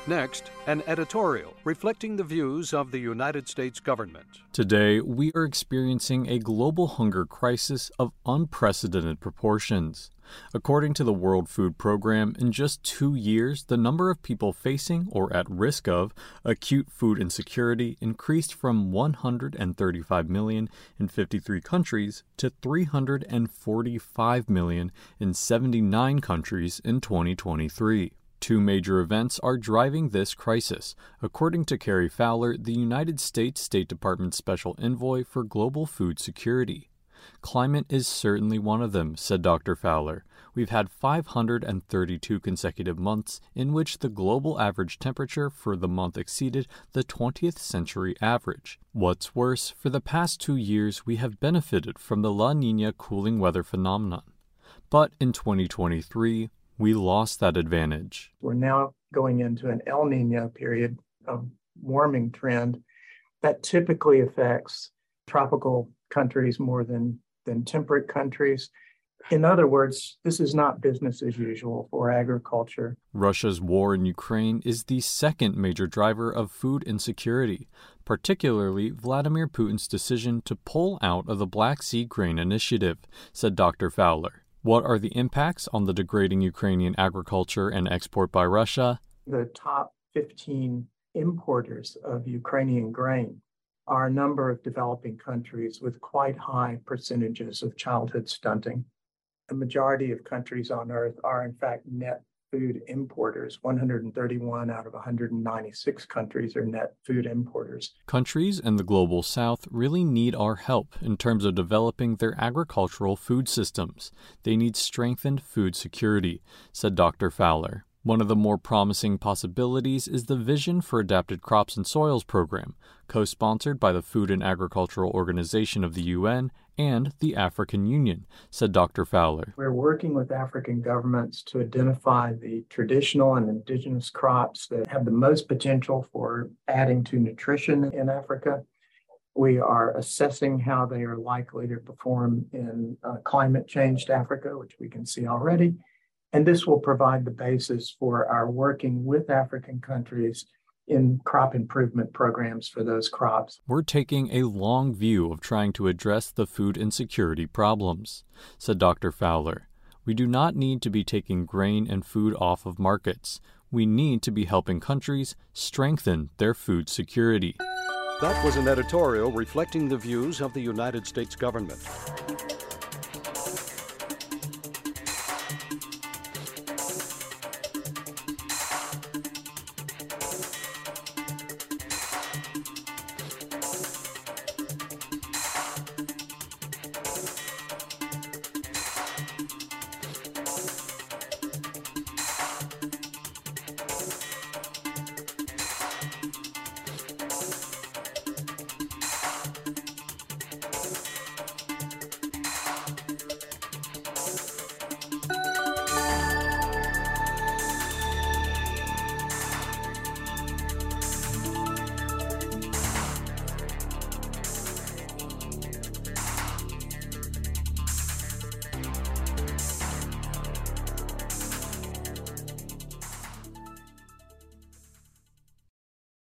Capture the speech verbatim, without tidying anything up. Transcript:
Next, an editorial reflecting the views of the United States government. Today, we are experiencing a global hunger crisis of unprecedented proportions. According to the World Food Program, in just two years, the number of people facing or at risk of acute food insecurity increased from one hundred thirty-five million in fifty-three countries to three hundred forty-five million in seventy-nine countries in twenty twenty-three. Two major events are driving this crisis, according to Carrie Fowler, the United States State Department Special Envoy for Global Food Security. Climate is certainly one of them, said Doctor Fowler. We've had five hundred thirty-two consecutive months in which the global average temperature for the month exceeded the twentieth century average. What's worse, for the past two years we have benefited from the La Niña cooling weather phenomenon. But in twenty twenty-three, we lost that advantage. We're now going into an El Niño period of warming trend that typically affects tropical countries more than, than temperate countries. In other words, this is not business as usual for agriculture. Russia's war in Ukraine is the second major driver of food insecurity, particularly Vladimir Putin's decision to pull out of the Black Sea Grain Initiative, said Doctor Fowler. What are the impacts on the degrading Ukrainian agriculture and export by Russia? The top fifteen importers of Ukrainian grain are a number of developing countries with quite high percentages of childhood stunting. The majority of countries on earth are, in fact, net food importers. one hundred thirty-one out of one hundred ninety-six countries are net food importers. Countries in the global south really need our help in terms of developing their agricultural food systems. They need strengthened food security, said Doctor Fowler. One of the more promising possibilities is the Vision for Adapted Crops and Soils program, co-sponsored by the Food and Agricultural Organization of the U N and the African Union, said Doctor Fowler. We're working with African governments to identify the traditional and indigenous crops that have the most potential for adding to nutrition in Africa. We are assessing how they are likely to perform in uh, climate changed Africa, which we can see already. And this will provide the basis for our working with African countries in crop improvement programs for those crops. We're taking a long view of trying to address the food insecurity problems, said Doctor Fowler. We do not need to be taking grain and food off of markets. We need to be helping countries strengthen their food security. That was an editorial reflecting the views of the United States government.